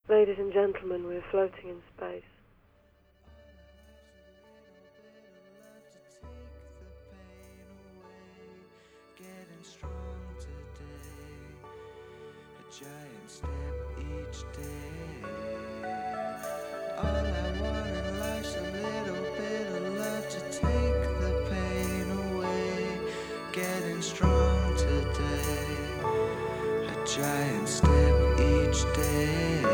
Ladies and gentlemen, we're floating in space. Getting strong today, a giant step each day. All I want in life's a little bit of love to take the pain away. Getting strong today, a giant step each day.